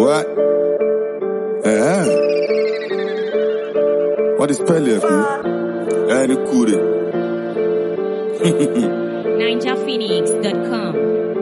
What? What is Pele for? Any kure. NinjaPhoenix.com.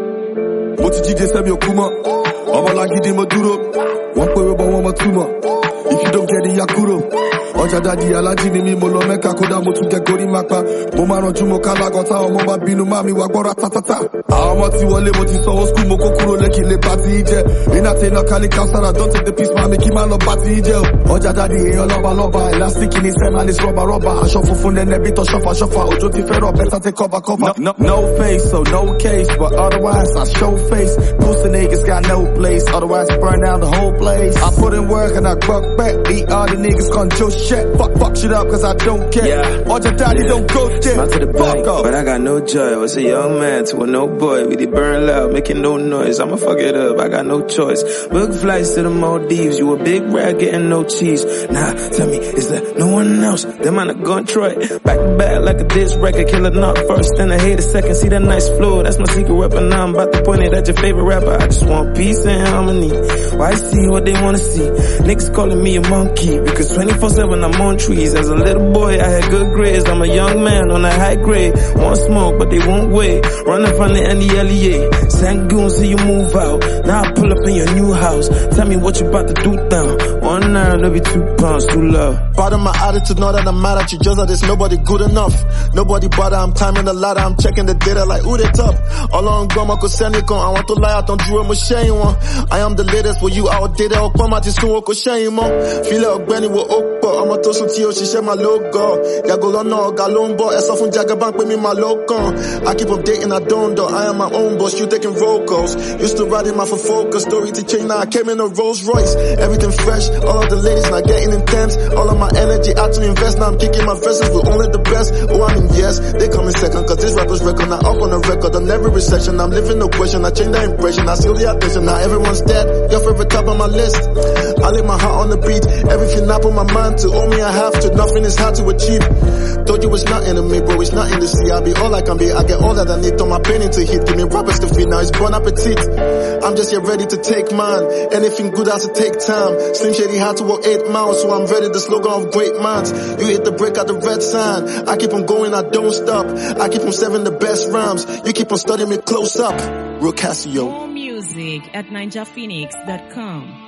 Moti DJ Semi Okuma. Omalangidi Maduro. One pere ba one matuma. If you don't get the Yakuro. Ọjà dadi alájí ni mi mo lọ Mẹ́kà kódà mo tún jẹ gorí mápa. Mo máa ranjú mo kálágọ́ta ọmọ bá bínú máa mi wá gbọ́ra tátátá. Àwọn ọmọ ti wọlé mo ti sanwó skul mo kó kúrò lẹ́kì lè bá ti jẹ. Iná tẹ iná kálí kására don't take the piece máa mi kí máa lọ bá ti jẹ o. Ọjà dadi èèyàn lọ́ba elastic ní sẹ́manis rọ́bà. Aṣọ funfun nẹ́nẹ́ bí tọ́ ṣọ́fà. Òjò ti fẹ́rọ̀ better take cover. No face so no case but otherwise I show face. Pussy niggas got no place otherwise I burn down the whole place. I put in work and I buck back. Eat all the niggas control shit. Fuck shit up cause I don't care. Yeah. All your daddy don't go there. Smile to the Fuck bank, up. but I got no joy. Was a young man to a no boy. We did burn loud, making no noise. I'ma fuck it up, I got no choice. Book flights to the Maldives. You a big rat getting no cheese. Nah, tell me, is there no one else? Them man a gun Troy. Back to back like a disc record. Kill a knock first, then I hate a second. See that nice flow, that's my secret weapon. Now I'm about to point it at your favorite rapper. I just want peace and harmony. Why see what they wanna see? Niggas calling me a monkey because 24/7 I'm on trees. As a little boy, I had good grades. I'm a young man on a high grade. Want smoke, but they won't wait. Running from the NDLEA. Send goons till you move out. Now I pull up in your new house. Tell me what you about to do down. 1 9, there'll be 2 pounds, 2 love. Pardon my attitude, not that I'm mad at you, just that there's nobody good enough. Nobody bother, I'm timing the ladder, I'm checking the data like who they top. All on goma ko send it I want to lie out on Drew and shame one. I am the latest for you outdated. I'll come at you soon, ko shame on. Feel like Benny will open. I'm a toast to you, she share my logo. Yagolono, Galombo, as often Jagabank with me, my logo. I keep updating, I don't though. I am my own boss, you taking vocals. Used to ride in my for focus, story to change, now I came in a Rolls Royce. Everything fresh, all of the ladies now getting intense. All of my energy out to invest, now I'm kicking my verses with only the best. Oh, I mean, yes, they come in second, cause this rapper's record, now up on the record. On every recession, I'm living no question, I change the impression, I seal the attention, now everyone's dead. Your favorite top on my list. I lay my heart on the beat, everything I put my mind to, only I have to, nothing is hard to achieve. Told you it's nothing to me, bro, it's nothing to see. I'll be all I can be, I get all that I need, throw my pain into heat. Give me rappers to feed, now it's bon appetit. I'm just here ready to take mine. Anything good has to take time. Slim Shady had to walk 8 miles, so I'm ready, the slogan of great minds. You hit the break at the red sign. I keep on going, I don't stop. I keep on serving the best rhymes. You keep on studying me close up. Real Casio. More music at NinjaPhoenix.com.